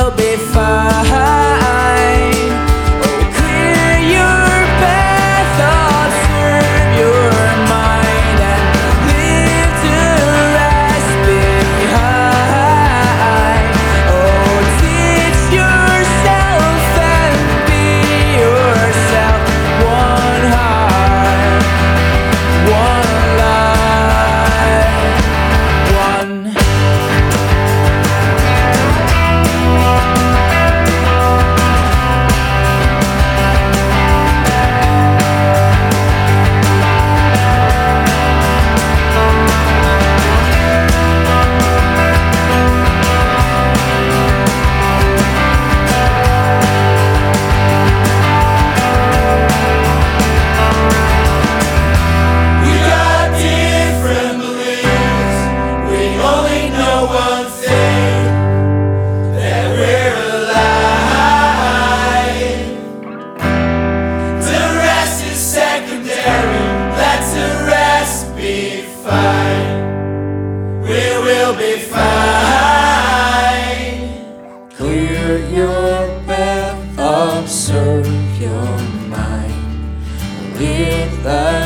will be fine. Oh, clear your path, observe your mind, and leave the rest behind. Oh, teach yourself and be yourself. One heart, one life, one. We got different beliefs. We only know one thing, that we're alive. The rest is secondary. Let the rest be fine. We will be fine. Clear your path, observe your mind, live the